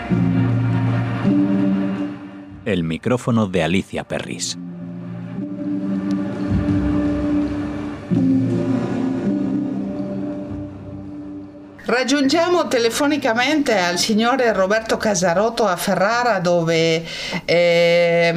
El micrófono de Alicia Perris. Raggiungiamo telefonicamente al signore Roberto Casarotto a Ferrara, dove è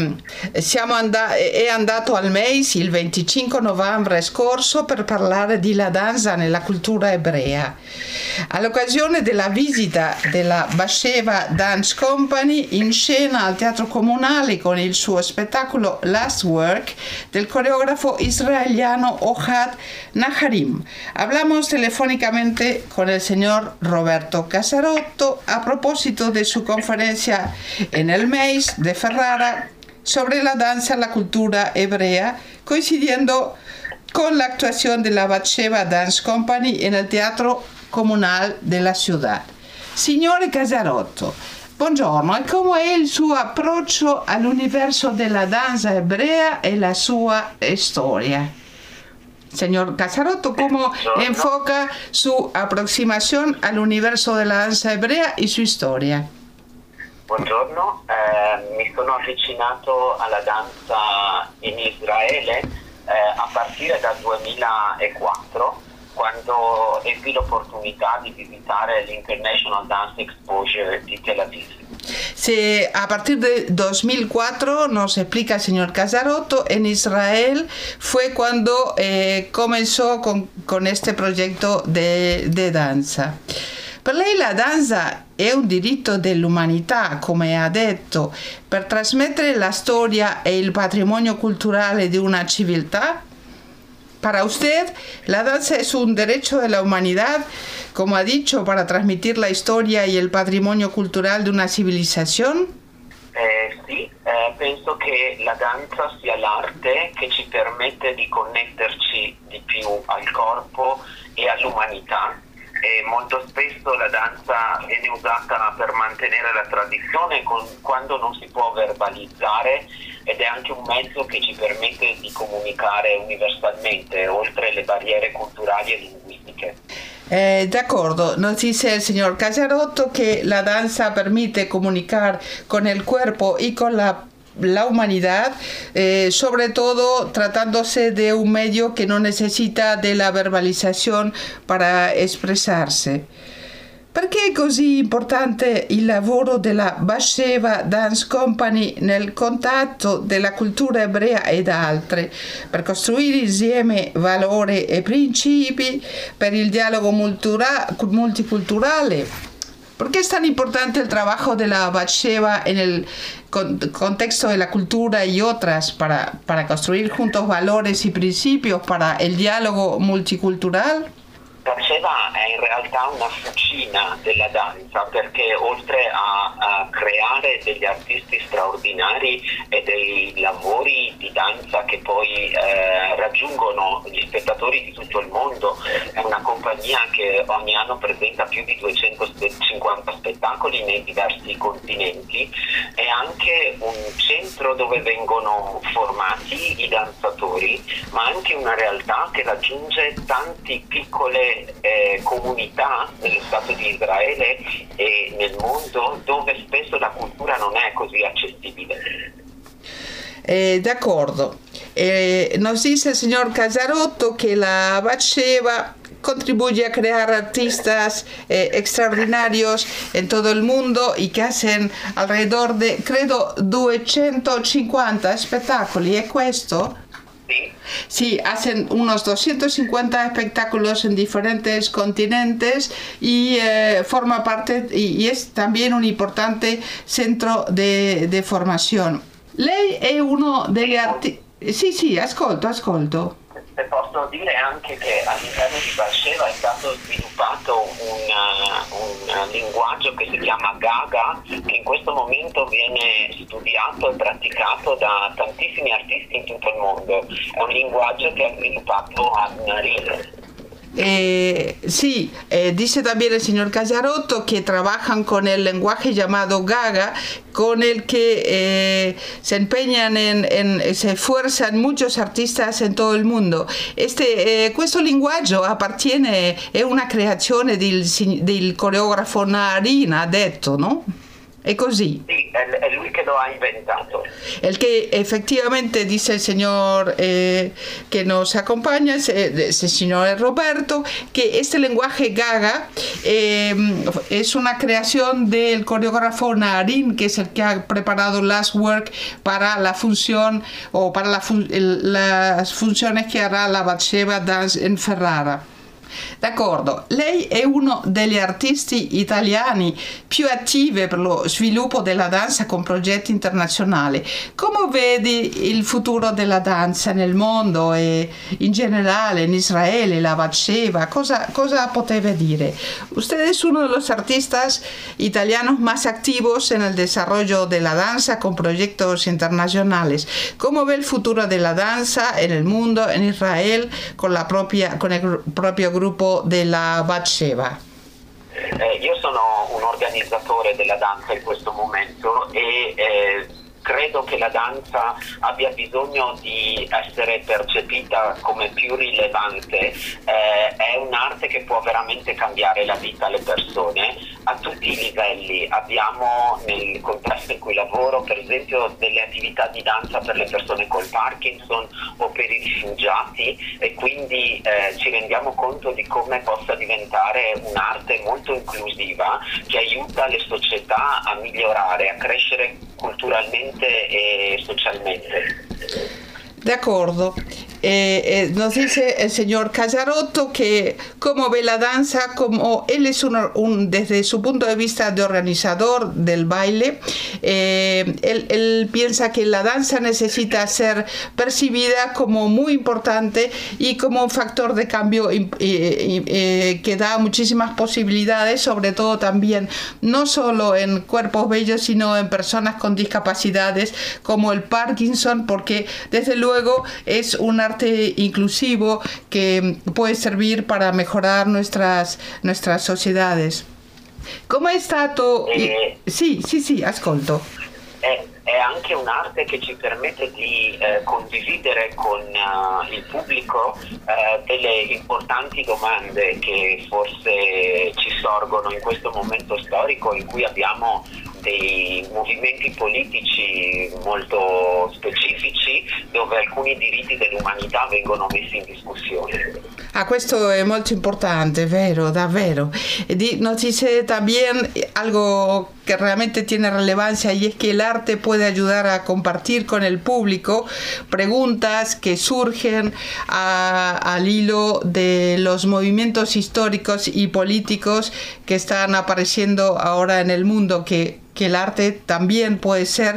andato al MEIS il 25 novembre scorso per parlare di la danza nella cultura ebrea. All'occasione della visita della Be'Sheva Dance Company in scena al Teatro Comunale con il suo spettacolo Last Work del coreógrafo israeliano Ohad Naharim. Hablamos telefónicamente con el señor Roberto Casarotto a propósito de su conferencia en el MEIS de Ferrara sobre la danza, la cultura hebrea, coincidiendo con la actuación de la Be'Sheva Dance Company en el Teatro Comunale della ciudad. Signore Casarotto, buongiorno, e come è il suo approccio all'universo della danza ebrea e la sua storia? Señor Casarotto, ¿cómo enfoca su aproximación al universo de la danza hebrea y su historia? Buongiorno, mi sono avvicinato alla danza in Israele a partire dal 2004, quando ebbi l'opportunità di visitare l'International Dance Exposure di Tel Aviv. Sí, a partir de 2004, nos explica el señor Casarotto, en Israel fue cuando comenzó con este proyecto de danza. Per lei la danza è un diritto dell'umanità, come ha detto, per trasmettere la storia e il patrimonio culturale di una civiltà. Para usted, la danza es un derecho de la humanidad, como ha dicho, para transmitir la historia y el patrimonio cultural de una civilización. Sì, penso che la danza sia l'arte che ci permette di connetterci di più al corpo e all'umanità. E molto spesso la danza viene usata per mantenere la tradizione quando non si può verbalizzare, ed è anche un mezzo che ci permette di comunicare universalmente oltre le barriere culturali e linguistiche. De acuerdo, nos dice el señor Casarotto que la danza permite comunicar con el cuerpo y con la humanidad, sobre todo tratándose de un medio que no necesita de la verbalizzazione para expresarse. Perché è così importante il lavoro della Be'Sheva Dance Company nel contatto della cultura ebrea ed altre, per costruire insieme valori e principi, per il dialogo multiculturale? ¿Por qué es tan importante el trabajo de la Be'Sheva en el contexto de la cultura y otras para construir juntos valores y principios para el diálogo multicultural? Be'Sheva è in realtà una fucina della danza, perché oltre a creare degli artisti straordinari e dei lavori di danza che poi raggiungono gli spettatori di tutto il mondo, è una compagnia che ogni anno presenta più di 250 spettacoli nei diversi continenti, è anche un centro dove vengono formati i danzatori, ma anche una realtà che raggiunge tanti piccole comunità nello Stato di Israele e nel mondo, dove spesso la cultura non è così accessibile. D'accordo. Nos dice el señor Casarotto que la Be'Sheva contribuye a crear artistas extraordinarios en todo el mundo y que hacen alrededor de, credo, 250 spettacoli, ¿es questo? Sí, hacen unos 250 espectáculos en diferentes continentes y forma parte y es también un importante centro de formación. Lei è uno degli artisti... Sì, ascolto. E posso dire anche che all'interno di Be'Sheva è stato sviluppato un linguaggio che si chiama Gaga, che in questo momento viene studiato e praticato da tantissimi artisti in tutto il mondo. È un linguaggio che ha sviluppato Naharim. Sí, dice también el señor Casarotto que trabajan con el lenguaje llamado Gaga, con el que se empeñan se esfuerzan muchos artistas en todo il mondo. Questo linguaggio è una creazione del coreografo Naharim, ha detto, no? È così. Sì, è lui che lo ha inventato. El que efectivamente dice el señor que nos acompaña, el señor Roberto, que este lenguaje Gaga es una creación del coreógrafo Naarin, que es el que ha preparado Last Work para la función o para las funciones che hará la Batsheva Dance in Ferrara. D'accordo, lei è uno degli artisti italiani più attivi per lo sviluppo della danza con progetti internazionali. Come vedi il futuro della danza nel mondo e in generale in Israele, la Batsheva? Cosa poteva dire? Usted es uno de los artistas italianos más activos en el desarrollo de la danza con proyectos internacionales. ¿Cómo ve el futuro de la danza en el mundo, en Israel, con el proprio gruppo della Batsheva? Io sono un organizzatore della danza in questo momento e credo che la danza abbia bisogno di essere percepita come più rilevante. È un'arte che può veramente cambiare la vita alle persone a tutti i livelli. Abbiamo nel contesto in cui lavoro, per esempio, delle attività di danza per le persone col Parkinson o per i rifugiati, e quindi ci rendiamo conto di come possa diventare un'arte molto inclusiva che aiuta le società a migliorare, a crescere culturalmente e socialmente. D'accordo. Nos dice el señor Casarotto que cómo ve la danza, como él es desde su punto de vista de organizador del baile, él piensa que la danza necesita ser percibida como muy importante y como un factor de cambio que da muchísimas posibilidades, sobre todo también no solo en cuerpos bellos, sino en personas con discapacidades como el Parkinson, porque desde luego es un arte inclusivo que puede servir para mejorar nuestras sociedades. ¿Cómo è stato? Sì, ascolto. È anche un'arte che ci permette di condividere con il pubblico delle importanti domande che forse ci sorgono in questo momento storico in cui abbiamo dei movimenti politici molto specifici dove alcuni diritti dell'umanità vengono messi in discussione. Questo è molto importante, vero, davvero. Nos dice también algo que realmente tiene relevancia, y es que el arte puede ayudar a compartir con el público preguntas que surgen al hilo de los movimientos históricos y políticos que están apareciendo ahora en el mundo, que el arte también puede ser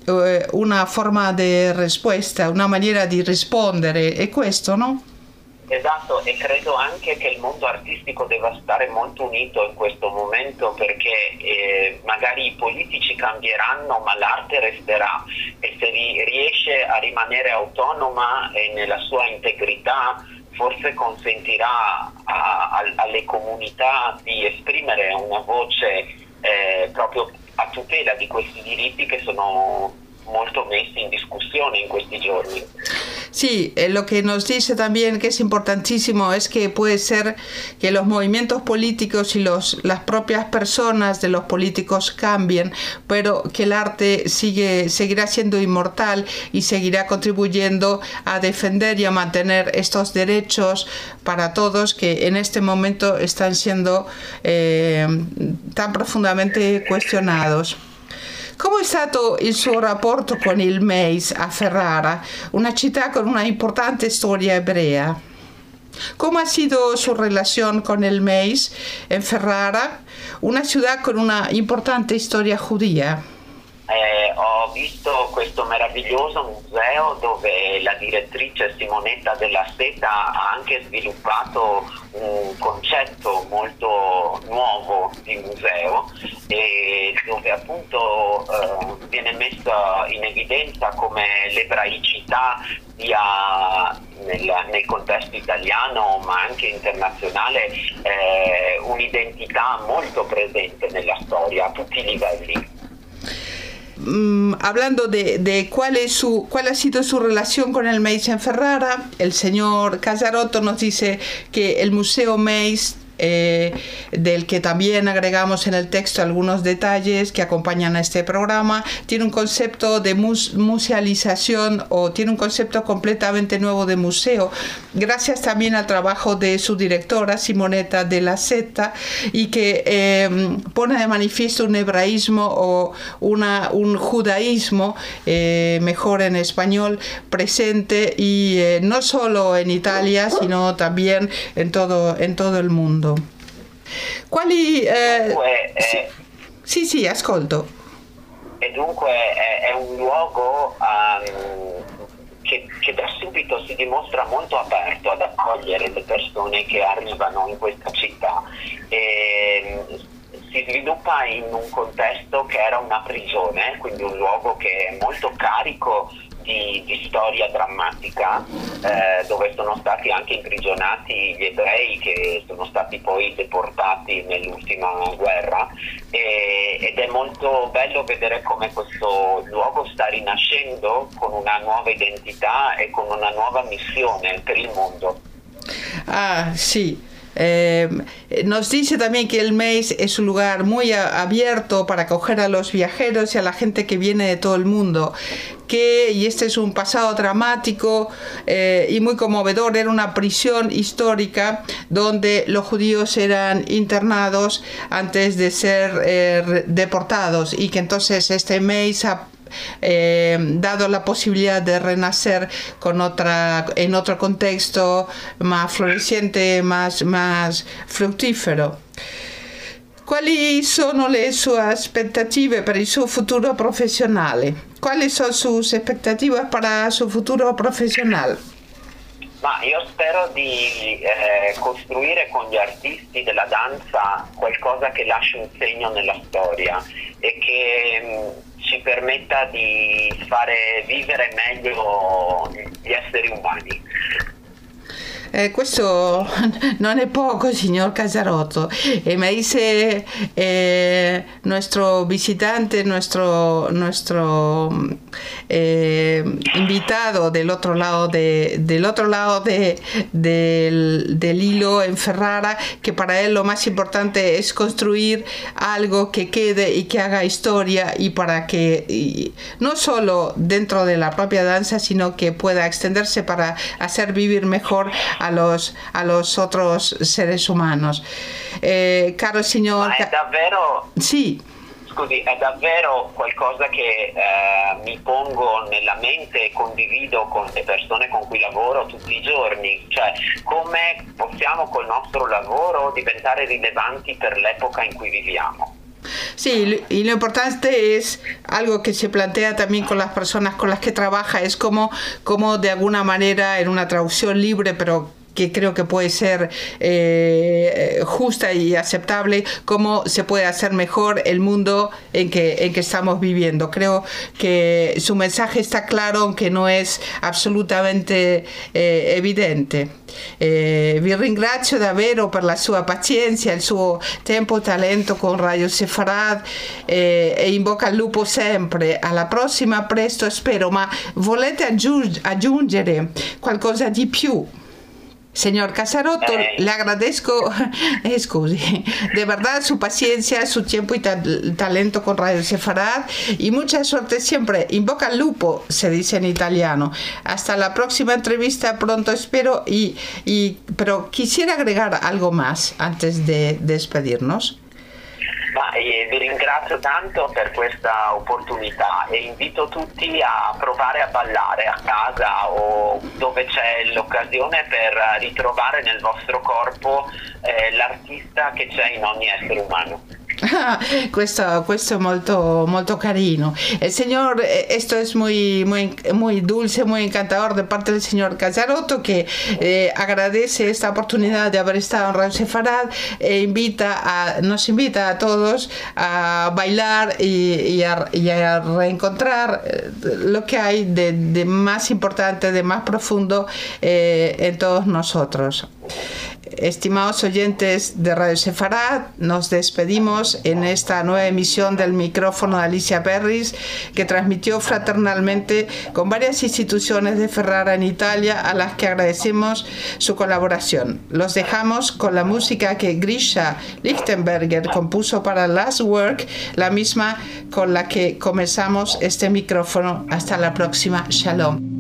una forma di risposta, una maniera di rispondere, è questo, no? Esatto, e credo anche che il mondo artistico debba stare molto unito in questo momento, perché magari i politici cambieranno ma l'arte resterà, e se riesce a rimanere autonoma e nella sua integrità forse consentirà alle comunità di esprimere una voce proprio a tutela di questi diritti che sono molto messi in discussione in questi giorni. Sí, lo que nos dice también que es importantísimo es que puede ser que los movimientos políticos y las propias personas de los políticos cambien, pero que el arte seguirá siendo inmortal y seguirá contribuyendo a defender y a mantener estos derechos para todos que en este momento están siendo tan profondamente cuestionados. Come è stato il suo rapporto con il Meis a Ferrara, una città con una importante storia ebrea? ¿Cómo ha sido su relación con el Meis en Ferrara, una ciudad con una importante storia judía? Ho visto questo meraviglioso museo dove la direttrice Simonetta Della Seta ha anche sviluppato un concetto molto nuovo di museo, e dove appunto viene messa in evidenza come l'ebraicità sia nel contesto italiano ma anche internazionale un'identità molto presente nella storia a tutti i livelli. Hablando de cuál ha sido su relación con el Meis en Ferrara, el señor Casarotto nos dice que el Museo Meis del que también agregamos en el texto algunos detalles que acompañan a este programa. Tiene un concepto de musealización, o tiene un concepto completamente nuevo de museo, gracias también al trabajo de su directora Simonetta Della Seta, y que pone de manifiesto un hebraísmo o un judaísmo, mejor en español, presente, y no solo en Italia, sino también en todo el mundo. Quali... sì, ascolto. E dunque è un luogo che da subito si dimostra molto aperto ad accogliere le persone che arrivano in questa città. Si sviluppa in un contesto che era una prigione, quindi un luogo che è molto carico di storia drammatica, dove sono stati anche imprigionati gli ebrei che sono stati poi deportati nell'ultima guerra, ed è molto bello vedere come questo luogo sta rinascendo con una nuova identità e con una nuova missione per il mondo. Ah, sí. Nos dice también que el Maze es un lugar muy abierto para acoger a los viajeros y a la gente que viene de todo el mundo, y este es un pasado dramático y muy conmovedor. Era una prisión histórica donde los judíos eran internados antes de ser deportados, y que entonces este Maze ha dado la posibilidad de renacer en otro contexto más floreciente, más fruttifero. Quali sono le sue aspettative per il suo futuro professionale? Quali sono sus aspettative para su futuro professionale? Ma io spero di costruire con gli artisti della danza qualcosa che lasci un segno nella storia e che ci permetta di fare vivere meglio gli esseri umani. Questo non è poco, signor Casarotto. Me dice nuestro visitante, nuestro invitado del otro lado del hilo en Ferrara, que para él lo más importante es construir algo que quede y que haga historia, y para que no solo dentro de la propia danza, sino que pueda extenderse para hacer vivir mejor a los otros seres humanos. Caro signor... Ma è davvero... Sì. Scusi, è davvero qualcosa che mi pongo nella mente e condivido con le persone con cui lavoro tutti i giorni, cioè come possiamo col nostro lavoro diventare rilevanti per l'epoca in cui viviamo. Sí, y lo importante es algo que se plantea también con las personas con las que trabaja, es como de alguna manera, en una traducción libre, pero que creo que puede ser justa y aceptable, cómo se puede hacer mejor el mundo en que estamos viviendo. Creo que su mensaje está claro, aunque no es absolutamente evidente. Vi ringrazio davvero per la sua pazienza, il suo tempo e talento con Radio Sefarad, e in bocca al lupo sempre. Alla prossima, presto spero. Ma volete aggiungere qualcosa di più? Señor Casarotto, le agradezco, scusi, de verdad su paciencia, su tiempo y talento con Radio Sefarad, y mucha suerte siempre. In bocca al lupo, se dice en italiano. Hasta la próxima entrevista, pronto espero, pero quisiera agregar algo más antes de despedirnos. Vi ringrazio tanto per questa opportunità e invito tutti a provare a ballare a casa o dove c'è l'occasione per ritrovare nel vostro corpo l'artista che c'è in ogni essere umano. Questo es molto carino. El señor, esto es muy dulce, muy encantador de parte del señor Casarotto, que agradece esta oportunidad de haber estado en Radio Sefarad e nos invita a todos a bailar y a reencontrar lo que hay de más importante, de más profundo en todos nosotros. Estimados oyentes de Radio Sefarad, nos despedimos en esta nueva emisión del micrófono de Alicia Perris, que transmitió fraternalmente con varias instituciones de Ferrara en Italia, a las que agradecemos su colaboración. Los dejamos con la música que Grisha Lichtenberger compuso para Last Work, la misma con la que comenzamos este micrófono. Hasta la próxima. Shalom.